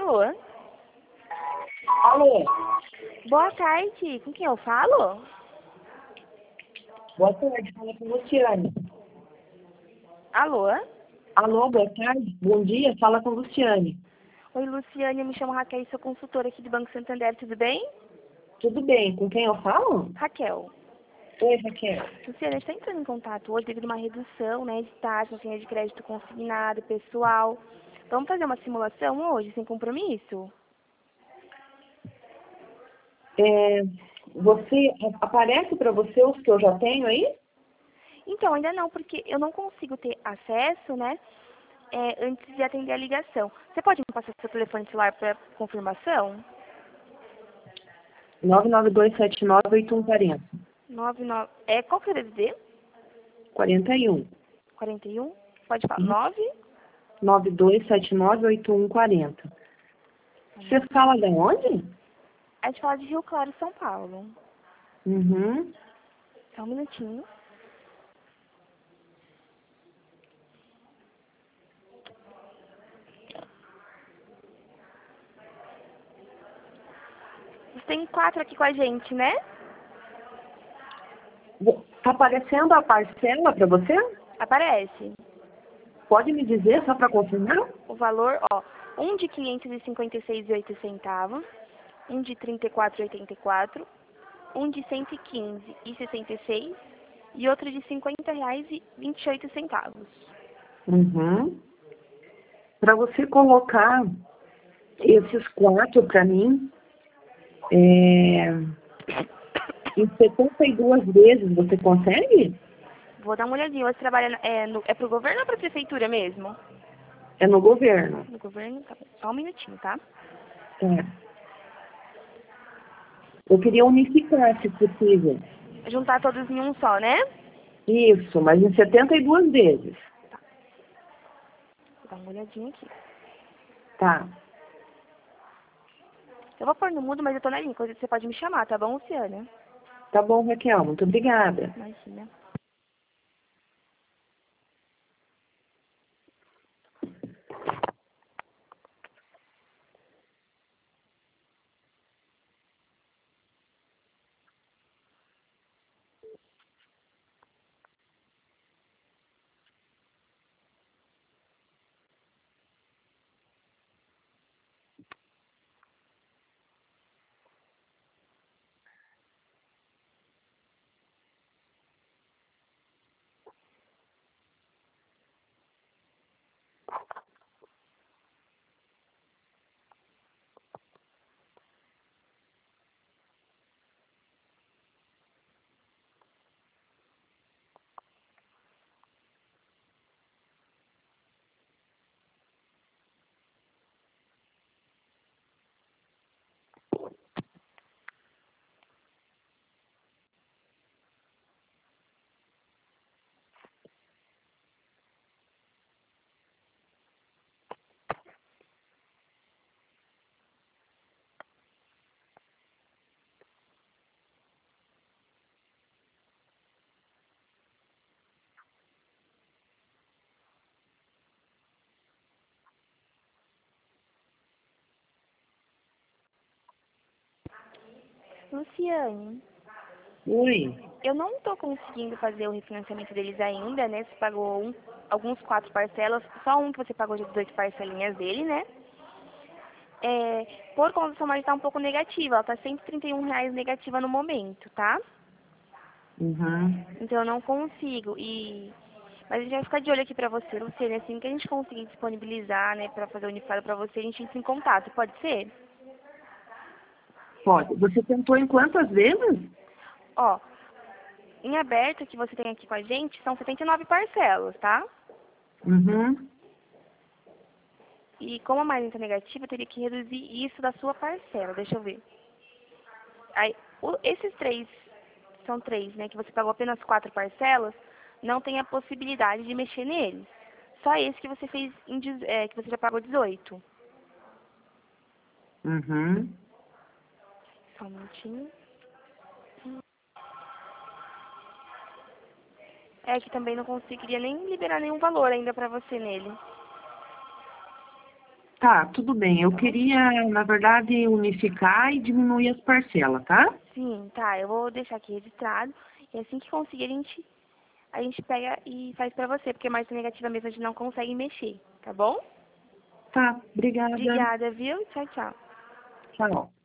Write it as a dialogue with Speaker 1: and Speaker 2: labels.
Speaker 1: Alô?
Speaker 2: Alô?
Speaker 1: Boa tarde. Com quem eu falo?
Speaker 2: Boa tarde, fala com Luciane.
Speaker 1: Alô?
Speaker 2: Alô, boa tarde. Bom dia, fala com Luciane.
Speaker 1: Oi, Luciane. Eu me chamo Raquel e sou consultora aqui do Banco Santander. Tudo bem?
Speaker 2: Tudo bem, com quem eu falo?
Speaker 1: Raquel.
Speaker 2: Oi, Raquel.
Speaker 1: Luciane, a gente está entrando em contato hoje devido a uma redução, né, de taxa, linha de crédito consignado, pessoal. Vamos fazer uma simulação hoje, sem compromisso?
Speaker 2: Você aparece para você os que eu já tenho aí?
Speaker 1: Então, ainda não, porque eu não consigo ter acesso, né, antes de atender a ligação. Você pode me passar seu telefone celular para confirmação?
Speaker 2: 992798140.
Speaker 1: 99... qual que é o DDD?
Speaker 2: 41.
Speaker 1: 41? Pode falar. 9?
Speaker 2: 92798140. Você fala de onde?
Speaker 1: A gente fala de Rio Claro, São Paulo.
Speaker 2: Uhum.
Speaker 1: Só um minutinho. Você tem 4 aqui com a gente, né?
Speaker 2: Tá aparecendo a parcela para você?
Speaker 1: Aparece.
Speaker 2: Pode me dizer só para confirmar?
Speaker 1: O valor, ó, um de 556,08 centavos, um de 34,84, um de 115,66 e outro de R$ 50,28.
Speaker 2: Uhum. Para você colocar esses 4 para mim, em 72 vezes, você consegue?
Speaker 1: Vou dar uma olhadinha. Você trabalha pro governo ou pra prefeitura mesmo?
Speaker 2: É no governo.
Speaker 1: No governo, tá bom. Só um minutinho, tá?
Speaker 2: É. Eu queria unificar, se possível.
Speaker 1: Juntar todos em um só, né?
Speaker 2: Isso, mas em 72 vezes.
Speaker 1: Vou dar uma olhadinha aqui.
Speaker 2: Tá.
Speaker 1: Eu vou pôr no mudo, mas eu tô na linha. Coisa que você pode me chamar, tá bom, Luciana?
Speaker 2: Tá bom, Raquel. Muito obrigada.
Speaker 1: Imagina. Luciane,
Speaker 2: Oi.
Speaker 1: eu não tô conseguindo fazer o refinanciamento deles ainda, né? Você pagou alguns 4 parcelas, só um que você pagou de 18 parcelinhas dele, né? Por conta da sua margem tá um pouco negativa, ela tá R$ 131 negativa no momento, tá?
Speaker 2: Uhum.
Speaker 1: Então eu não consigo. Mas a gente vai ficar de olho aqui pra você, Luciane, assim que a gente conseguir disponibilizar, né, pra fazer o unificado pra você, a gente entra em contato, pode ser?
Speaker 2: Pode. Você tentou em quantas vezes?
Speaker 1: Ó, em aberto que você tem aqui com a gente, são 79 parcelas, tá?
Speaker 2: Uhum.
Speaker 1: E como a margem tá negativa, eu teria que reduzir isso da sua parcela, deixa eu ver. Aí, esses 3, são 3, né, que você pagou apenas 4 parcelas, não tem a possibilidade de mexer neles. Só esse que você fez, que você já pagou 18.
Speaker 2: Uhum.
Speaker 1: Só um minutinho. É que também não conseguiria nem liberar nenhum valor ainda pra você nele.
Speaker 2: Tá, tudo bem. Eu
Speaker 1: Tá bom?
Speaker 2: queria, na verdade, unificar e diminuir as parcelas, tá?
Speaker 1: Sim, tá. Eu vou deixar aqui registrado. E assim que conseguir, a gente pega e faz pra você. Porque margem negativa mesmo a gente não consegue mexer. Tá bom?
Speaker 2: Tá, obrigada.
Speaker 1: Obrigada, viu? Tchau, tchau.
Speaker 2: Tchau.